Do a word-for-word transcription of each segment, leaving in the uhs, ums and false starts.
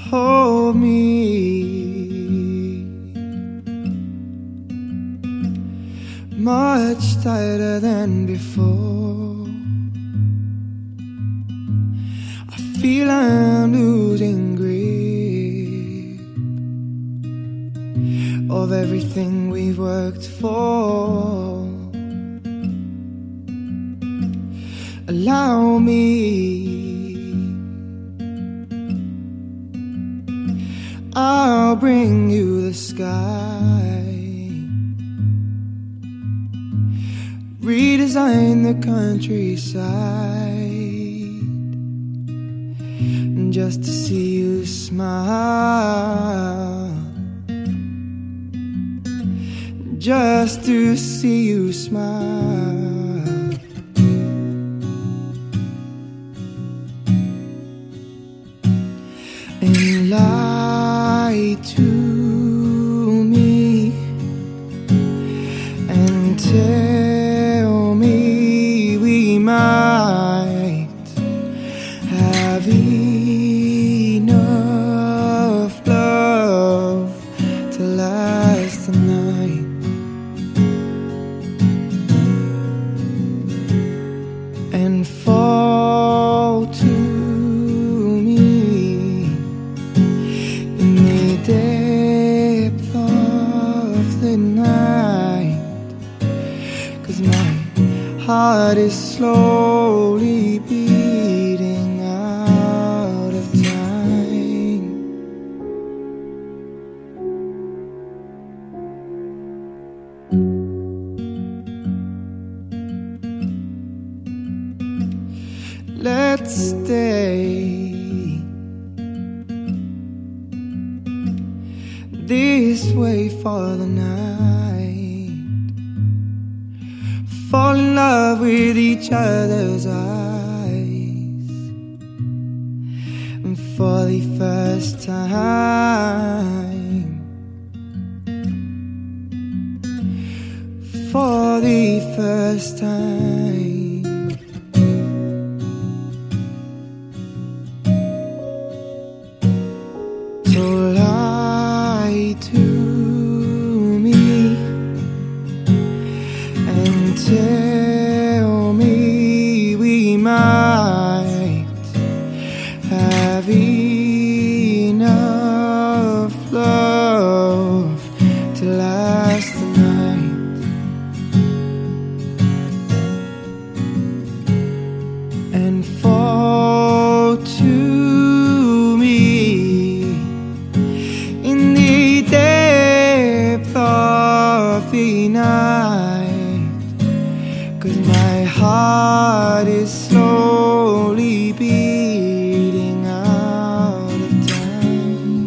hold me much tighter than before. I feel I'm losing grip of everything we've worked for. Allow me, I'll bring you the sky. Redesign the countryside just to see you smile. Just to see you smile. And lie to me and tell me we might have enough love to last the night. And fall to me in the depth of the night, 'cause my heart is slowly beating out of time. Let's stay this way for the night. Fall in love with each other's eyes, and for the first time, for the first time. So lie to me and tell me we might have enough love to last the night. And fall to me in the depth of the night, 'cause my heart is slowly beating out of time.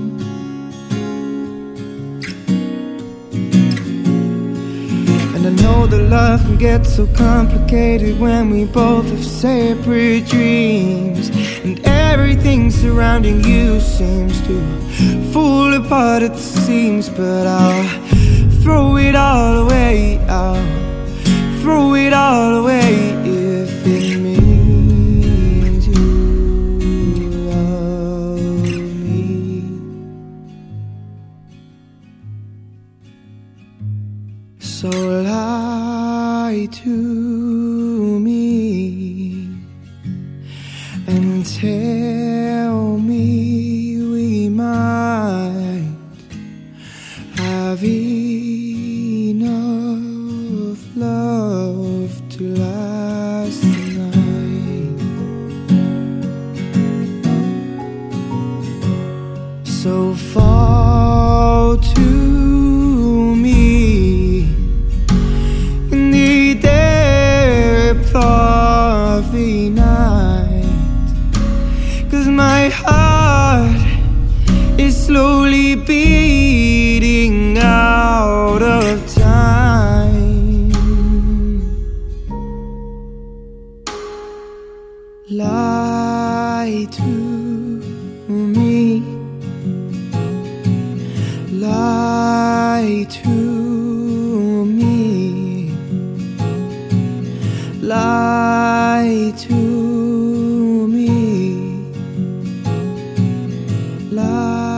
And I know that love can get so complicated when we both have separate dreams, and everything surrounding you seems to fall apart at the seams. But I'll throw it all away, I'll throw it all away if it means you love me. So lie to me and tell me we might have enough love to last the night. So fall to me in the depth of the night, 'cause my heart is slowly beating out of time. Lie to me, lie to me, lie to me, love.